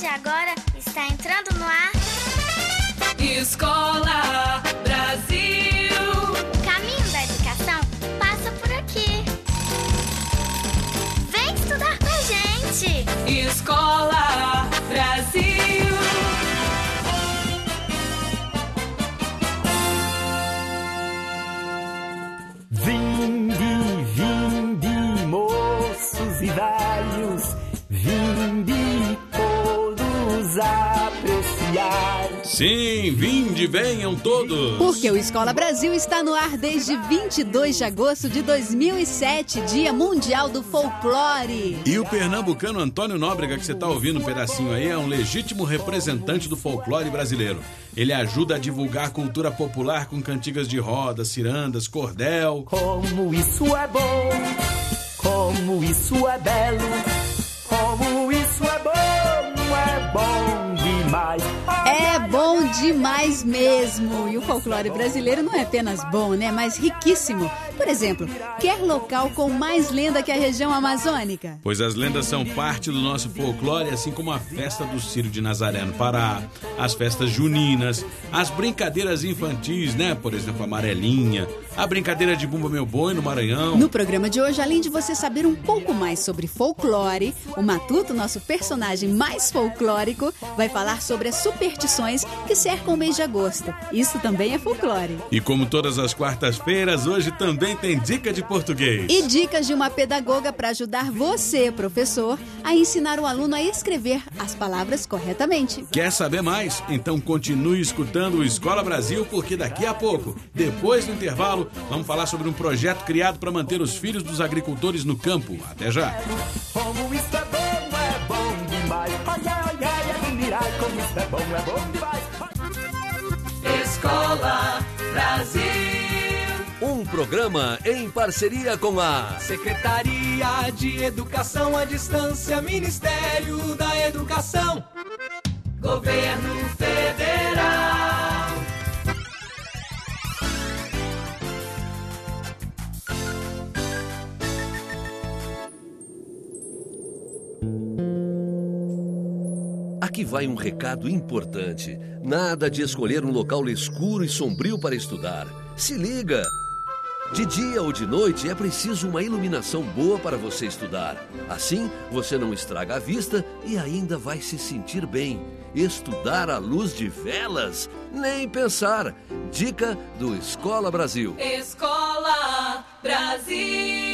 de agora está entrando no ar. Escola Brasil. O caminho da educação passa por aqui. Vem estudar com a gente. Escola Brasil. Vinde, moços e velhos, vinde todos apreciar. Sim, vinde, venham todos. Porque o Escola Brasil está no ar desde 22 de agosto de 2007, Dia Mundial do Folclore. E o pernambucano Antônio Nóbrega, que você está ouvindo um pedacinho aí, é um legítimo representante do folclore brasileiro. Ele ajuda a divulgar cultura popular com cantigas de roda, cirandas, cordel. Como isso é bom, como isso é belo, como isso é bom demais. É bom demais mesmo. E o folclore brasileiro não é apenas bom, né? Mas riquíssimo. Por exemplo, quer local com mais lenda que a região amazônica? Pois as lendas são parte do nosso folclore, assim como a festa do Círio de Nazaré no Pará, as festas juninas, as brincadeiras infantis, né? Por exemplo, a Amarelinha, a brincadeira de Bumba Meu Boi no Maranhão. No programa de hoje, além de você saber um pouco mais sobre folclore, o Matuto, nosso personagem mais folclórico, vai falar sobre as superstições que cercam o mês de agosto. Isso também é folclore. E como todas as quartas-feiras, hoje também tem dica de português. E dicas de uma pedagoga para ajudar você, professor, a ensinar o aluno a escrever as palavras corretamente. Quer saber mais? Então continue escutando o Escola Brasil, porque daqui a pouco, depois do intervalo, vamos falar sobre um projeto criado para manter os filhos dos agricultores no campo. Até já! Como isso é bom demais. Admirar como isso é bom demais. Escola Brasil. Um programa em parceria com a Secretaria de Educação à Distância, Ministério da Educação, Governo Federal. Aqui vai um recado importante. Nada de escolher um local escuro e sombrio para estudar. Se liga! De dia ou de noite é preciso uma iluminação boa para você estudar. Assim, você não estraga a vista e ainda vai se sentir bem. Estudar à luz de velas? Nem pensar! Dica do Escola Brasil. Escola Brasil.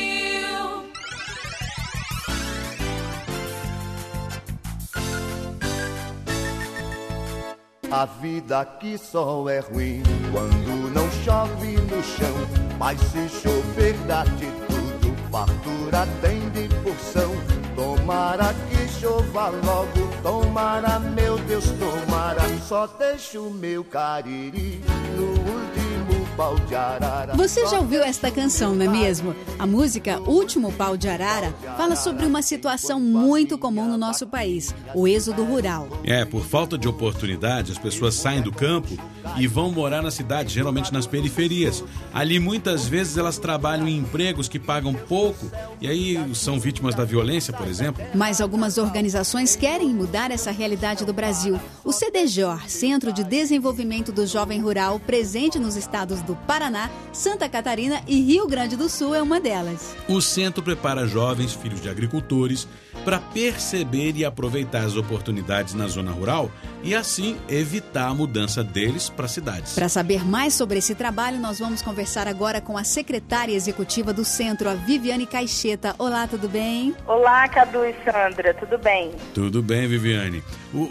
A vida aqui só é ruim quando não chove no chão. Mas se chover dá de tudo, fartura tem de porção. Tomara que chova logo, tomara, meu Deus, tomara. Só deixa o meu cariri no último pau de arara. Você já ouviu esta canção, não é mesmo? A música Último Pau de Arara fala sobre uma situação muito comum no nosso país, o êxodo rural. Por falta de oportunidade, as pessoas saem do campo e vão morar na cidade, geralmente nas periferias. Ali, muitas vezes, elas trabalham em empregos que pagam pouco e aí são vítimas da violência, por exemplo. Mas algumas organizações querem mudar essa realidade do Brasil. O CDJOR, Centro de Desenvolvimento do Jovem Rural, presente nos estados do Paraná, Santa Catarina e Rio Grande do Sul, é uma delas. O centro prepara jovens, filhos de agricultores, para perceber e aproveitar as oportunidades na zona rural e, assim, evitar a mudança deles para cidades. Para saber mais sobre esse trabalho, nós vamos conversar agora com a secretária executiva do centro, a Viviane Caixeta. Olá, tudo bem? Olá, Cadu e Sandra, tudo bem? Tudo bem, Viviane.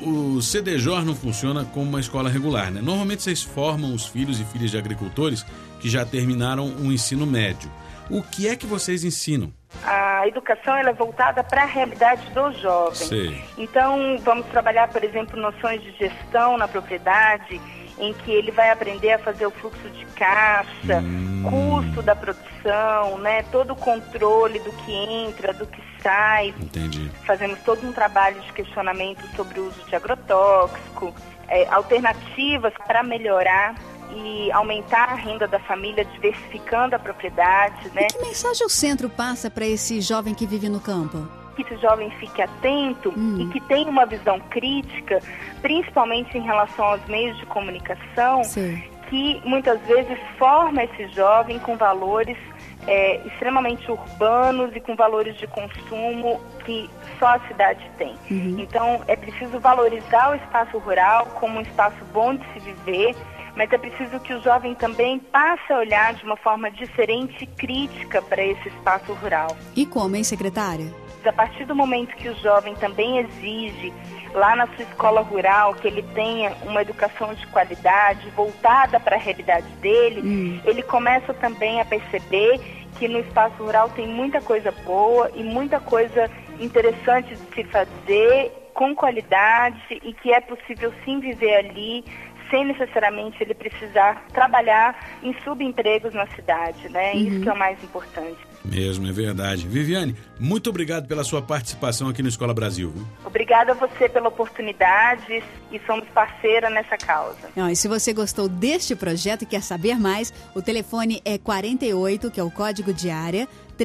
O CDJOR não funciona como uma escola regular, né? Normalmente vocês formam os filhos e filhas de agricultores que já terminaram um ensino médio. O que é que vocês ensinam? A educação ela é voltada para a realidade do jovem. Sei. Então, vamos trabalhar, por exemplo, noções de gestão na propriedade, em que ele vai aprender a fazer o fluxo de caixa, custo da produção, né? Todo o controle do que entra, do que sai. Entendi. Fazemos todo um trabalho de questionamento sobre o uso de agrotóxico, alternativas para melhorar e aumentar a renda da família, diversificando a propriedade, né? E que mensagem o centro passa para esse jovem que vive no campo? que esse jovem fique atento e que tenha uma visão crítica, principalmente em relação aos meios de comunicação, que muitas vezes forma esse jovem com valores extremamente urbanos e com valores de consumo que só a cidade tem. Então, é preciso valorizar o espaço rural como um espaço bom de se viver, mas é preciso que o jovem também passe a olhar de uma forma diferente e crítica para esse espaço rural. E como, hein, secretária? A partir do momento que o jovem também exige, lá na sua escola rural, que ele tenha uma educação de qualidade, voltada para a realidade dele, ele começa também a perceber que no espaço rural tem muita coisa boa e muita coisa interessante de se fazer, com qualidade, e que é possível sim viver ali, sem necessariamente ele precisar trabalhar em subempregos na cidade, né? Isso que é o mais importante. Mesmo, é verdade. Viviane, muito obrigado pela sua participação aqui no Escola Brasil. Obrigada a você pela oportunidade e somos parceira nessa causa. E se você gostou deste projeto e quer saber mais, o telefone é 48, que é o código de área,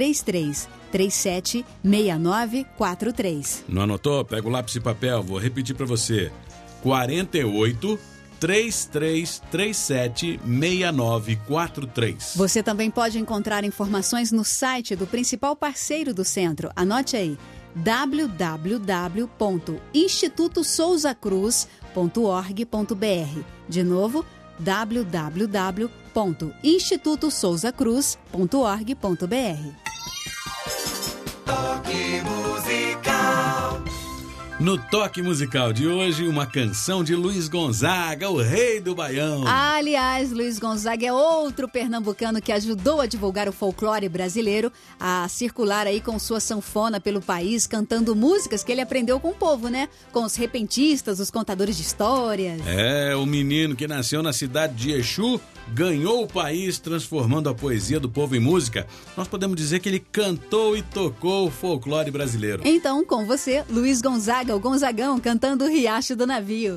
3337-6943. Não anotou? Pega o lápis e papel, vou repetir para você. 48 3337-6943. Você também pode encontrar informações no site do principal parceiro do centro. Anote aí, www.institutosouzacruz.org.br. De novo, www.institutosouzacruz.org.br. Toque musical. No Toque Musical de hoje, uma canção de Luiz Gonzaga, o rei do Baião. Aliás, Luiz Gonzaga é outro pernambucano que ajudou a divulgar o folclore brasileiro, a circular aí com sua sanfona pelo país, cantando músicas que ele aprendeu com o povo, né? Com os repentistas, os contadores de histórias. É, o menino que nasceu na cidade de Exu, ganhou o país transformando a poesia do povo em música. Nós podemos dizer que ele cantou e tocou o folclore brasileiro. Então, com você, Luiz Gonzaga, o Gonzagão, cantando o Riacho do Navio.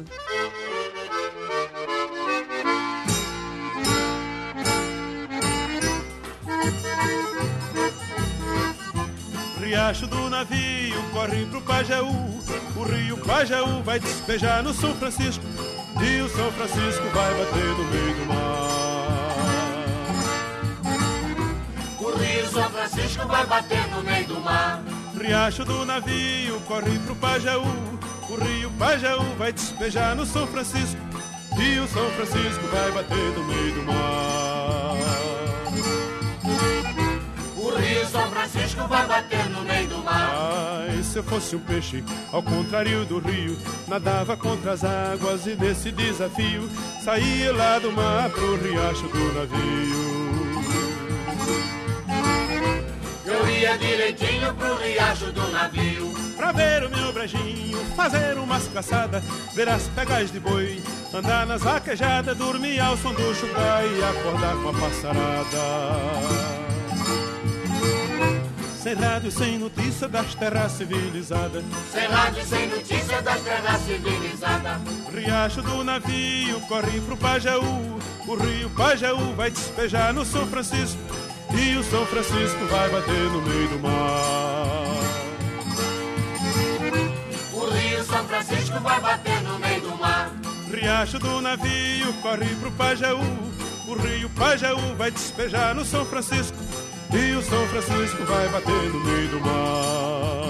Riacho do Navio corre pro Pajeú, o rio Pajeú vai despejar no São Francisco, e o São Francisco vai bater no meio do mar. O rio São Francisco vai bater no meio do mar. Riacho do Navio corre pro Pajeú, o rio Pajeú vai despejar no São Francisco, e o São Francisco vai bater no meio do mar. O rio São Francisco vai bater no meio do mar. Ai, se eu fosse um peixe, ao contrário do rio, nadava contra as águas e nesse desafio saía lá do mar pro riacho do navio. Eu ia direitinho pro riacho do navio, pra ver o meu brejinho, fazer umas caçadas, ver as pegas de boi, andar nas vaquejadas, dormir ao som do chucai e acordar com a passarada. Sem rádio, sem notícia das terras civilizadas. Sem rádio, sem notícia das terras civilizadas. Riacho do Navio corre pro Pajeú, o rio Pajeú vai despejar no São Francisco, e o São Francisco vai bater no meio do mar. O rio São Francisco vai bater no meio do mar. Riacho do Navio corre pro Pajeú, o rio Pajeú vai despejar no São Francisco, e o São Francisco vai bater no meio do mar.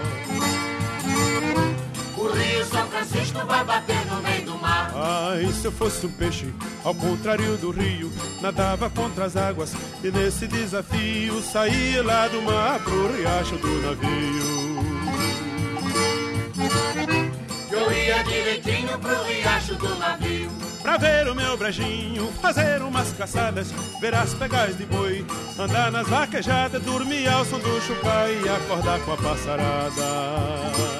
O rio São Francisco vai bater no meio do mar. Ai, se eu fosse um peixe, ao contrário do rio, nadava contra as águas, e nesse desafio saía lá do mar pro riacho do navio. Eu ia direitinho pro riacho do navio, pra ver o meu brejinho, fazer umas caçadas, ver as pegas de boi, andar nas vaquejadas, dormir ao som do chucai e acordar com a passarada.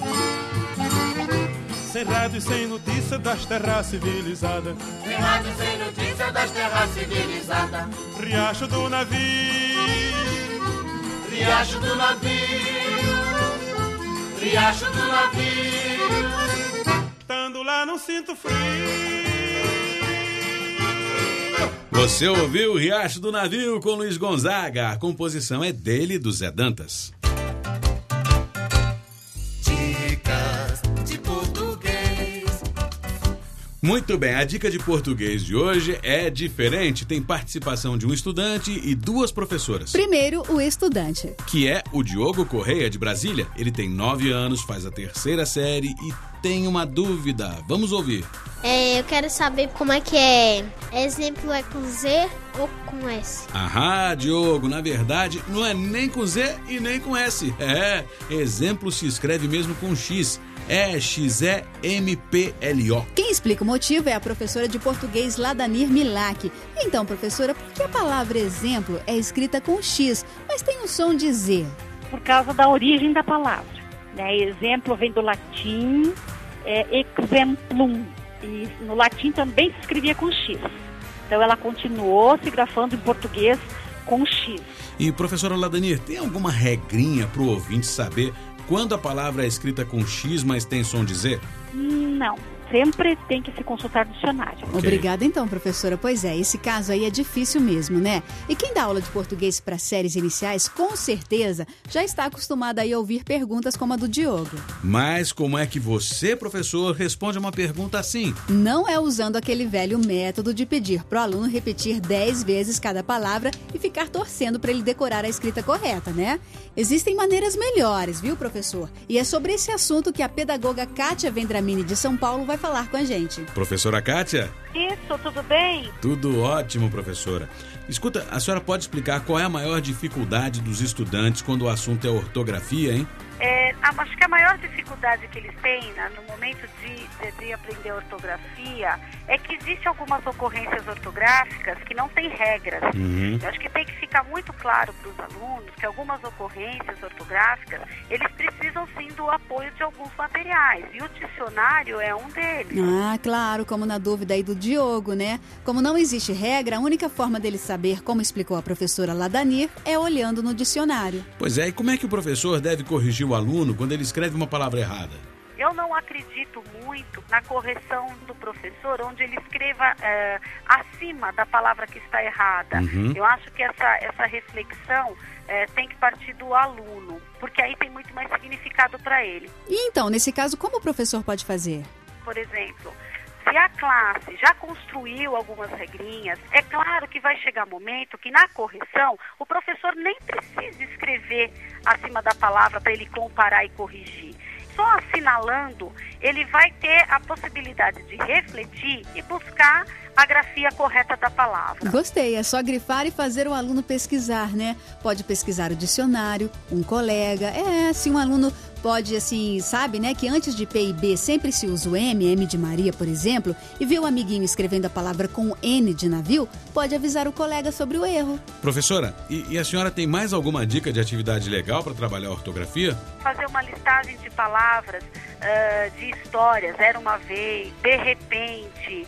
Sem rádio e sem notícia das terras civilizadas. Sem rádio e sem notícia das terras civilizadas. Riacho do navio, riacho do navio, riacho do navio. Estando lá não sinto frio. Você ouviu o Riacho do Navio com Luiz Gonzaga. A composição é dele, do Zé Dantas. Muito bem, a dica de português de hoje é diferente. Tem participação de um estudante e 2 professoras. Primeiro, o estudante. Que é o Diogo Correia, de Brasília. Ele tem 9 anos, faz a 3ª série e tem uma dúvida. Vamos ouvir. Eu quero saber como é que é. Exemplo é com Z ou com S? Aham, Diogo, na verdade não é nem com Z e nem com S. Exemplo se escreve mesmo com X. É XEMPLO. Quem explica o motivo é a professora de português Ladanir Milak. Então, professora, por que a palavra exemplo é escrita com X, mas tem um som de Z? Por causa da origem da palavra, né? Exemplo vem do latim, exemplum. E no latim também se escrevia com X. Então ela continuou se grafando em português com X. E professora Ladanir, tem alguma regrinha para o ouvinte saber quando a palavra é escrita com X, mas tem som de Z? Não. Sempre tem que se consultar dicionário. Okay. Obrigada então, professora. Pois é, esse caso aí é difícil mesmo, né? E quem dá aula de português para séries iniciais, com certeza, já está acostumado aí a ouvir perguntas como a do Diogo. Mas como é que você, professor, responde a uma pergunta assim? Não é usando aquele velho método de pedir pro aluno repetir 10 vezes cada palavra e ficar torcendo para ele decorar a escrita correta, né? Existem maneiras melhores, viu, professor? E é sobre esse assunto que a pedagoga Kátia Vendramini de São Paulo vai falar com a gente. Professora Kátia? Isso, tudo bem? Tudo ótimo, professora. Escuta, a senhora pode explicar qual é a maior dificuldade dos estudantes quando o assunto é ortografia, hein? Acho que a maior dificuldade que eles têm no momento de aprender ortografia é que existem algumas ocorrências ortográficas que não têm regras. Eu acho que tem que ficar muito claro para os alunos que algumas ocorrências ortográficas, eles precisam sim do apoio de alguns materiais, e o dicionário é um deles. Ah, claro, como na dúvida aí do Diogo, né? Como não existe regra, a única forma dele saber, como explicou a professora Ladanir, é olhando no dicionário. Pois é, e como é que o professor deve corrigir o aluno quando ele escreve uma palavra errada? Eu não acredito muito na correção do professor, onde ele escreva acima da palavra que está errada. Eu acho que essa reflexão tem que partir do aluno, porque aí tem muito mais significado para ele. E então, nesse caso, como o professor pode fazer? Por exemplo, se a classe já construiu algumas regrinhas, é claro que vai chegar momento que na correção o professor nem precisa escrever acima da palavra para ele comparar e corrigir. Só assinalando, ele vai ter a possibilidade de refletir e buscar a grafia correta da palavra. Gostei, é só grifar e fazer o aluno pesquisar, né? Pode pesquisar o dicionário, um colega. Se um aluno pode, assim, sabe, né, que antes de P e B sempre se usa o M de Maria, por exemplo, e vê o amiguinho escrevendo a palavra com N de navio, pode avisar o colega sobre o erro. Professora, e a senhora tem mais alguma dica de atividade legal para trabalhar a ortografia? Fazer uma listagem de palavras, de histórias, era uma vez, de repente,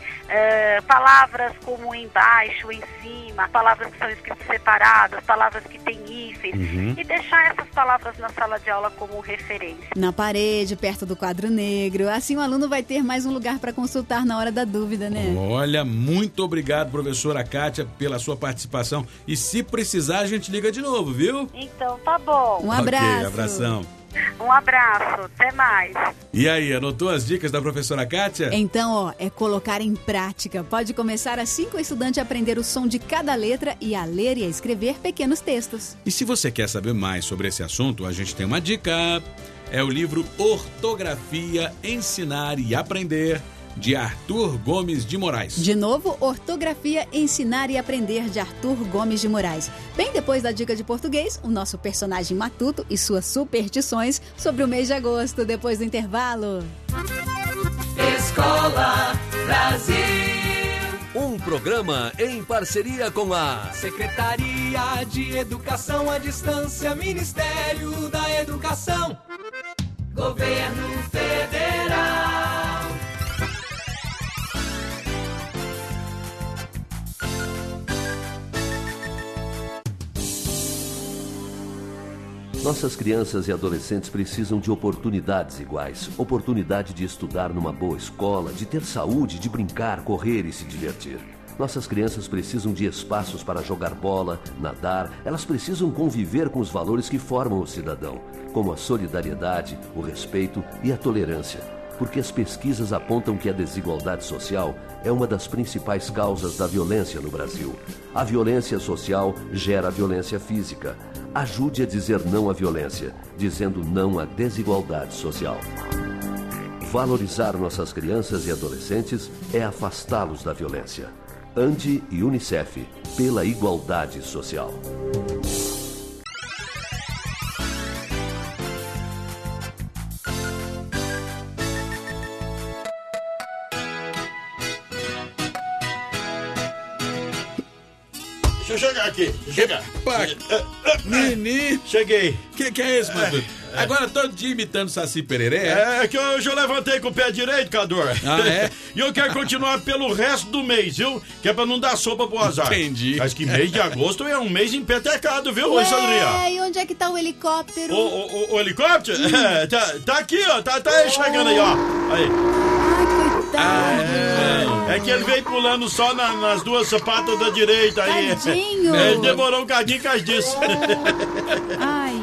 palavras como embaixo, em cima, palavras que são escritas separadas, palavras que têm hífens, e deixar essas palavras na sala de aula como referência. Na parede, perto do quadro negro, assim o aluno vai ter mais um lugar para consultar na hora da dúvida, né? Olha, muito obrigado, professora Kátia, pela sua participação, e se precisar a gente liga de novo, viu? Então tá bom. Um abraço. Ok, abração. Um abraço, até mais. E aí, anotou as dicas da professora Kátia? Então, é colocar em prática. Pode começar assim com o estudante aprender o som de cada letra e a ler e a escrever pequenos textos. E se você quer saber mais sobre esse assunto, a gente tem uma dica. É o livro Ortografia, Ensinar e Aprender, de Arthur Gomes de Moraes. De novo, Ortografia, Ensinar e Aprender, de Arthur Gomes de Moraes. Bem depois da dica de português, o nosso personagem matuto e suas superstições sobre o mês de agosto, depois do intervalo. Escola Brasil. Um programa em parceria com a Secretaria de Educação à Distância, Ministério da Educação, Governo Federal. Nossas crianças e adolescentes precisam de oportunidades iguais. Oportunidade de estudar numa boa escola, de ter saúde, de brincar, correr e se divertir. Nossas crianças precisam de espaços para jogar bola, nadar. Elas precisam conviver com os valores que formam o cidadão, como a solidariedade, o respeito e a tolerância. porque as pesquisas apontam que a desigualdade social é uma das principais causas da violência no Brasil. A violência social gera violência física. Ajude a dizer não à violência, dizendo não à desigualdade social. Valorizar nossas crianças e adolescentes é afastá-los da violência. ANDI e UNICEF, pela igualdade social. Deixa eu chegar aqui. Chega. Menino. Cheguei. Que é isso, Matuto? Agora todo dia imitando Saci Pererê? É que hoje eu levantei com o pé direito, Cador. Ah, é? E eu quero continuar pelo resto do mês, viu? Que é pra não dar sopa pro azar. Entendi. Mas que mês de agosto é um mês empetecado, viu, Sandrinha? E onde é que tá o helicóptero? O helicóptero? Tá aqui, ó. Tá chegando aí, ó. Aí. É que ele veio pulando só nas duas patas da direita aí. Tadinho. Ele demorou um cadinho por causa disso. Ai.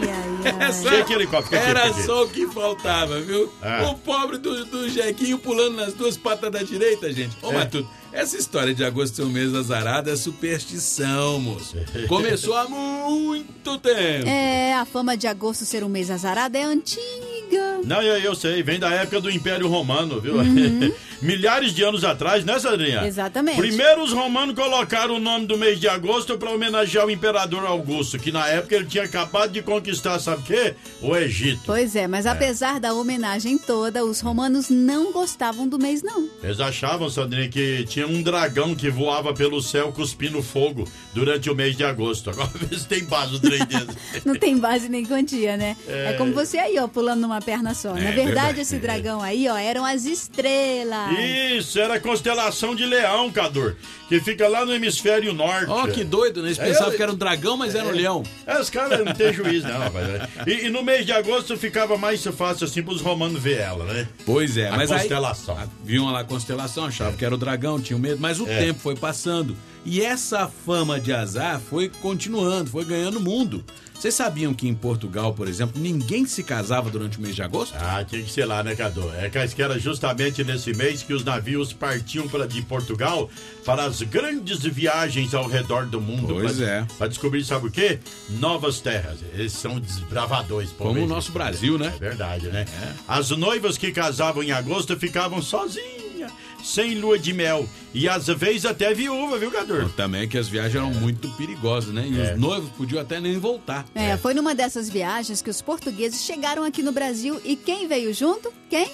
Era só o que faltava, viu? O pobre do Jequinho pulando nas duas patas da direita, gente. Ô, Matuto, essa história de agosto ser um mês azarado é superstição, moço. Começou há muito tempo. A fama de agosto ser um mês azarado é antiga. Não, eu sei, vem da época do Império Romano, viu? Milhares de anos atrás, né, Sandrinha? Exatamente. Primeiro os romanos colocaram o nome do mês de agosto para homenagear o Imperador Augusto, que na época ele tinha acabado de conquistar, sabe o quê? O Egito. Pois é, mas apesar da homenagem toda, os romanos não gostavam do mês, não. Eles achavam, Sandrinha, que tinha um dragão que voava pelo céu cuspindo fogo durante o mês de agosto. Agora vê se tem base o trem desse. Não tem base nem quantia, né? É como você aí, ó, pulando numa perna só. Na verdade, esse dragão aí, ó, eram as estrelas. Isso, era a constelação de Leão, Cador, que fica lá no hemisfério norte. Ó, que doido, né? Eles pensavam que era um dragão, mas era um leão. Os caras não tem juízo, não, rapaz. E no mês de agosto ficava mais fácil assim pros romanos ver ela, né? Pois é, mas constelação. Aí viam lá a constelação, achavam que era o dragão, tinham medo, mas o tempo foi passando. E essa fama de azar foi continuando, foi ganhando mundo. Vocês sabiam que em Portugal, por exemplo, ninguém se casava durante o mês de agosto? Tinha que ser lá, né, Cadu? Que era justamente nesse mês que os navios partiam de Portugal para as grandes viagens ao redor do mundo. Pois para descobrir, sabe o quê? Novas terras. Eles são desbravadores. Como o nosso Brasil, né? É verdade, né? As noivas que casavam em agosto ficavam sozinhas, sem lua de mel. E às vezes até viúva, viu, Cador? Também que as viagens eram muito perigosas, né? E os noivos podiam até nem voltar. Foi numa dessas viagens que os portugueses chegaram aqui no Brasil e quem veio junto? Quem?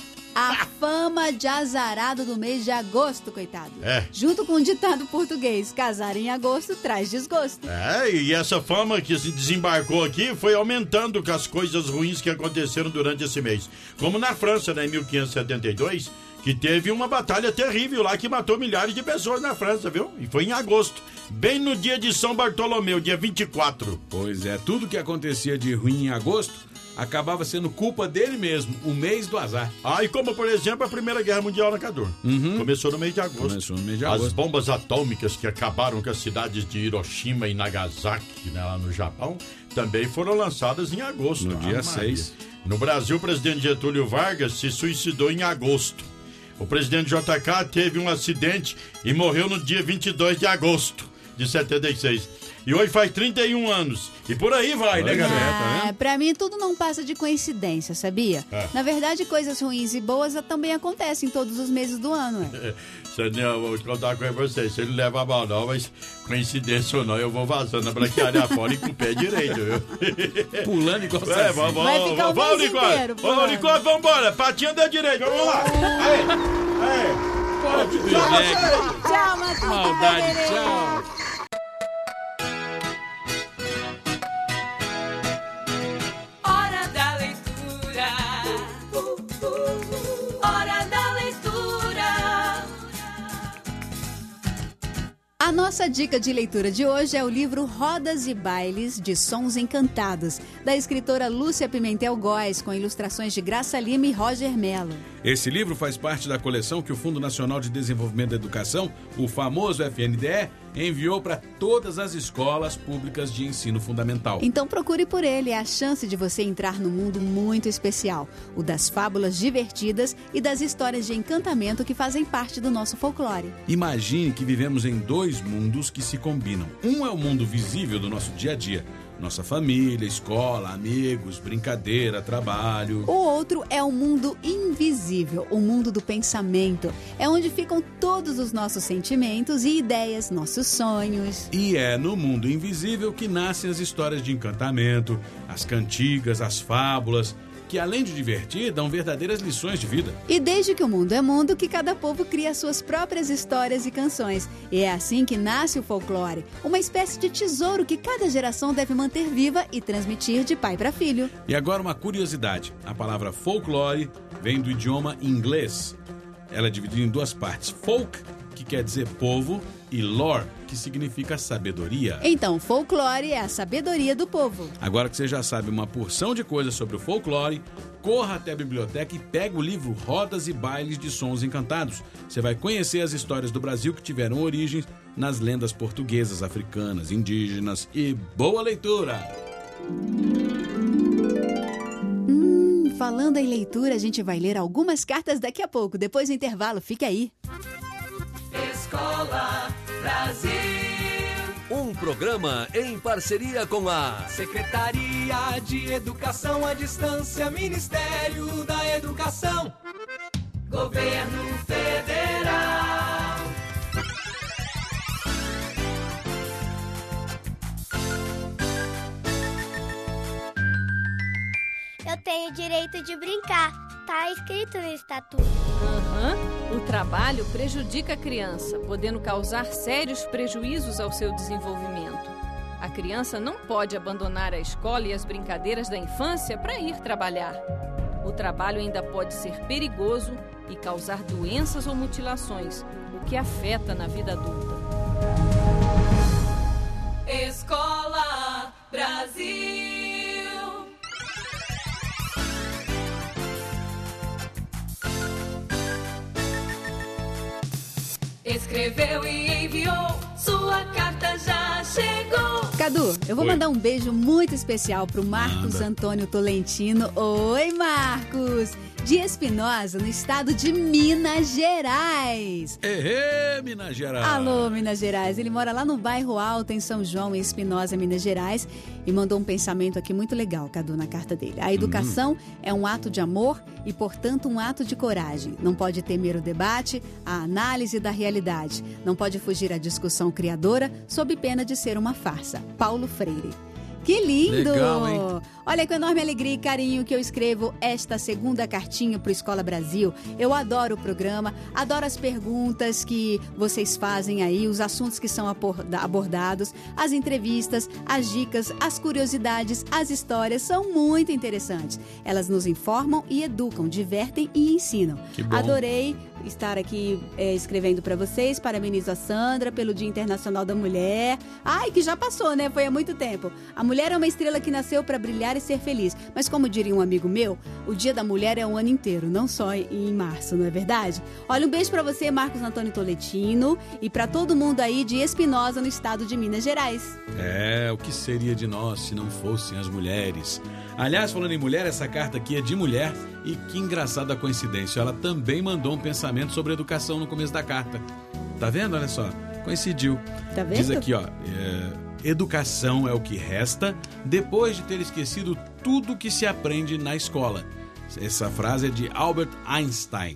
A fama de azarado do mês de agosto, coitado. Junto com o ditado português, casar em agosto traz desgosto. E essa fama que se desembarcou aqui foi aumentando com as coisas ruins que aconteceram durante esse mês. Como na França, né, em 1572, que teve uma batalha terrível lá que matou milhares de pessoas na França, viu? E foi em agosto, bem no dia de São Bartolomeu, dia 24. Pois é, tudo que acontecia de ruim em agosto acabava sendo culpa dele mesmo, o mês do azar. E como, por exemplo, a Primeira Guerra Mundial, né, Cador? Começou no mês de agosto. As bombas atômicas que acabaram com as cidades de Hiroshima e Nagasaki, né, lá no Japão, também foram lançadas em agosto. No dia 6. No Brasil, o presidente Getúlio Vargas se suicidou em agosto. O presidente JK teve um acidente e morreu no dia 22 de agosto de 76. E hoje faz 31 anos. E por aí vai, né, galera? Pra mim, tudo não passa de coincidência, sabia? Na verdade, coisas ruins e boas também acontecem em todos os meses do ano, Sandrinha, eu vou te contar uma coisa pra você. Se ele leva a mal não, mas coincidência ou não, eu vou vazando na branquearia fora e com o pé direito, viu? Pulando igual Saci. Vamos, Nicole. Vamos, Nicole, vambora. Patinha da direita, vamos lá. Aí. Tchau, Matuto. Maldade, tchau. A nossa dica de leitura de hoje é o livro Rodas e Bailes de Sons Encantados, da escritora Lúcia Pimentel Góes, com ilustrações de Graça Lima e Roger Mello. Esse livro faz parte da coleção que o Fundo Nacional de Desenvolvimento da Educação, o famoso FNDE, enviou para todas as escolas públicas de ensino fundamental. Então procure por ele, é a chance de você entrar num mundo muito especial, o das fábulas divertidas e das histórias de encantamento que fazem parte do nosso folclore. Imagine que vivemos em dois mundos que se combinam. Um é o mundo visível do nosso dia a dia, nossa família, escola, amigos, brincadeira, trabalho. O outro é o mundo invisível, o mundo do pensamento. É onde ficam todos os nossos sentimentos e ideias, nossos sonhos. E é no mundo invisível que nascem as histórias de encantamento, as cantigas, as fábulas, que além de divertir, dão verdadeiras lições de vida. E desde que o mundo é mundo, que cada povo cria suas próprias histórias e canções. E é assim que nasce o folclore, uma espécie de tesouro que cada geração deve manter viva e transmitir de pai para filho. E agora uma curiosidade, a palavra folclore vem do idioma inglês. Ela é dividida em duas partes, folk, que quer dizer povo, e lore, que significa sabedoria. Então, folclore é a sabedoria do povo. Agora que você já sabe uma porção de coisas sobre o folclore, corra até a biblioteca e pega o livro Rodas e Bailes de Sons Encantados. Você vai conhecer as histórias do Brasil que tiveram origens nas lendas portuguesas, africanas, indígenas e boa leitura! Falando em leitura, a gente vai ler algumas cartas daqui a pouco, depois do intervalo. Fica aí. Escola Brasil. Um programa em parceria com a Secretaria de Educação à Distância, Ministério da Educação, Governo Federal. Eu tenho direito de brincar, tá escrito no estatuto. O trabalho prejudica a criança, podendo causar sérios prejuízos ao seu desenvolvimento. A criança não pode abandonar a escola e as brincadeiras da infância para ir trabalhar. O trabalho ainda pode ser perigoso e causar doenças ou mutilações, o que afeta na vida adulta. Escola Brasil. Escreveu e enviou, sua carta já chegou. Cadu, eu vou mandar um beijo muito especial pro Marcos Antônio Tolentino. Oi, Marcos! De Espinosa, no estado de Minas Gerais. Minas Gerais! Alô, Minas Gerais. Ele mora lá no bairro Alto, em São João, em Espinosa, Minas Gerais. E mandou um pensamento aqui muito legal, Cadu, na carta dele. A educação é um ato de amor e, portanto, um ato de coragem. Não pode temer o debate, a análise da realidade. Não pode fugir à discussão criadora, sob pena de ser uma farsa. Paulo Freire. Que lindo! Legal, hein? Olha, com enorme alegria e carinho que eu escrevo esta segunda cartinha pro Escola Brasil. Eu adoro o programa, adoro as perguntas que vocês fazem aí, os assuntos que são abordados, as entrevistas, as dicas, as curiosidades, as histórias são muito interessantes. Elas nos informam e educam, divertem e ensinam. Que bom. Adorei estar aqui escrevendo para vocês. Parabenizo a Sandra pelo Dia Internacional da Mulher. Ai, que já passou, né? Foi há muito tempo. A mulher é uma estrela que nasceu para brilhar e ser feliz. Mas como diria um amigo meu, o Dia da Mulher é o ano inteiro, não só em março, não é verdade? Olha, um beijo para você, Marcos Antônio Tolentino, e para todo mundo aí de Espinosa, no estado de Minas Gerais. O que seria de nós se não fossem as mulheres? Aliás, falando em mulher, essa carta aqui é de mulher e que engraçada coincidência. Ela também mandou um pensamento sobre educação no começo da carta. Tá vendo? Olha só, coincidiu. Tá vendo? Diz aqui, ó, educação é o que resta depois de ter esquecido tudo que se aprende na escola. Essa frase é de Albert Einstein.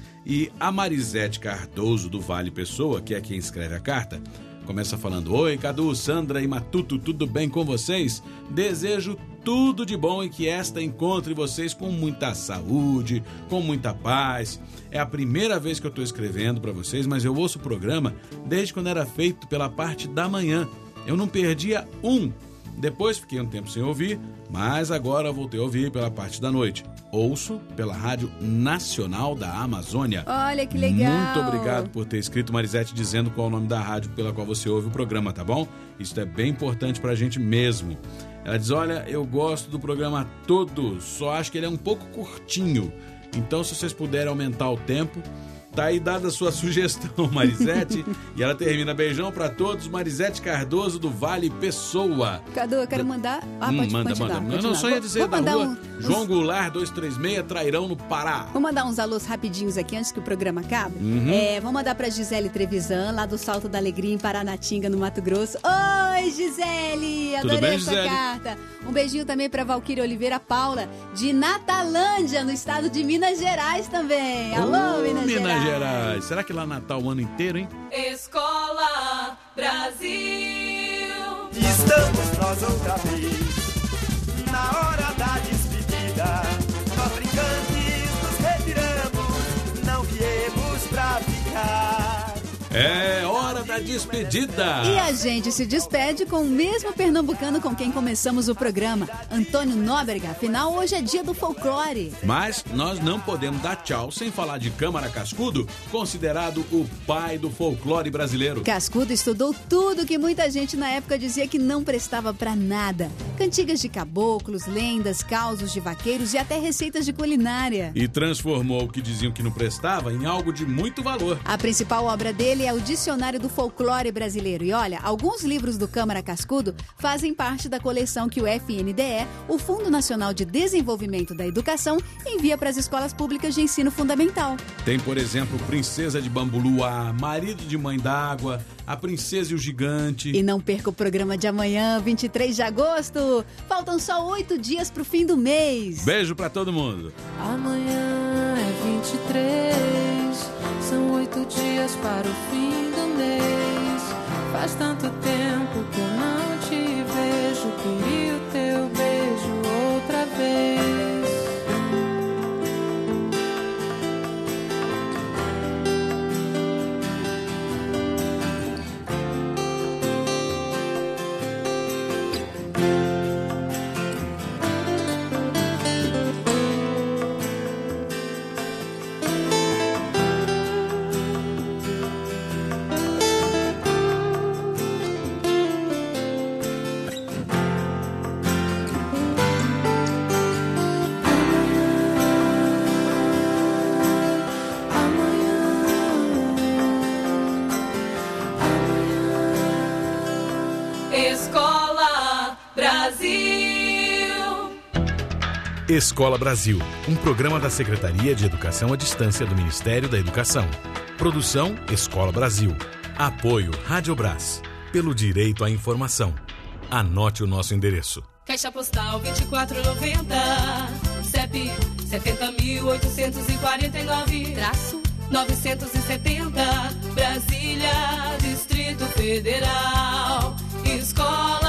E a Marisete Cardoso, do Vale Pessoa, que é quem escreve a carta, começa falando: Oi, Cadu, Sandra e Matuto, tudo bem com vocês? Desejo tudo de bom e que esta encontre vocês com muita saúde, com muita paz. É a primeira vez que eu estou escrevendo para vocês, mas eu ouço o programa desde quando era feito pela parte da manhã. Eu não perdia um. Depois fiquei um tempo sem ouvir, mas agora voltei a ouvir pela parte da noite. Ouço pela Rádio Nacional da Amazônia. Olha que legal! Muito obrigado por ter escrito, Marisete, dizendo qual é o nome da rádio pela qual você ouve o programa, tá bom? Isso é bem importante pra gente mesmo. Ela diz: olha, eu gosto do programa todo, só acho que ele é um pouco curtinho. Então, se vocês puderem aumentar o tempo, Tá aí dada a sua sugestão, Marisete. E ela termina: beijão pra todos, Marisete Cardoso do Vale Pessoa. Cadu, eu quero mandar... pode manda. continuar. Não, só ia dizer da rua João uns... Goulart 236, Trairão, no Pará. Vou mandar uns alôs rapidinhos aqui antes que o programa acabe. Vou mandar pra Gisele Trevisan, lá do Salto da Alegria, em Paranatinga, no Mato Grosso. Oi, Gisele! Adorei bem, essa Gisele? carta. Um beijinho também pra Valquíria Oliveira Paula, de Natalândia, no estado de Minas Gerais também. Alô, Minas Gerais! Será que lá Natal o ano inteiro, hein? Escola Brasil. Estamos nós outra vez, na hora da despedida. Nós brincantes nos retiramos, não viemos pra ficar. É hora da despedida. E a gente se despede com o mesmo pernambucano com quem começamos o programa, Antônio Nóbrega. Afinal, hoje é dia do folclore. Mas nós não podemos dar tchau sem falar de Câmara Cascudo, considerado o pai do folclore brasileiro. Cascudo estudou tudo que muita gente na época dizia que não prestava pra nada. Cantigas de caboclos, lendas, causos de vaqueiros e até receitas de culinária. E transformou o que diziam que não prestava em algo de muito valor. A principal obra dele é o Dicionário do Folclore Brasileiro. E olha, alguns livros do Câmara Cascudo fazem parte da coleção que o FNDE, o Fundo Nacional de Desenvolvimento da Educação, envia para as escolas públicas de ensino fundamental. Tem, por exemplo, Princesa de Bambuluá, Marido de Mãe d'Água, A Princesa e o Gigante. E não perca o programa de amanhã, 23 de agosto. Faltam só 8 dias pro fim do mês. Beijo pra todo mundo. Amanhã é 23, são 8 dias para o fim do mês. Faz tanto tempo que eu não te vejo, queria o teu beijo outra vez. Escola Brasil. Escola Brasil, um programa da Secretaria de Educação à Distância do Ministério da Educação. Produção Escola Brasil. Apoio Rádio Brás. Pelo direito à informação. Anote o nosso endereço. Caixa Postal 2490, CEP 70.849-970, Brasília, Distrito Federal. Escola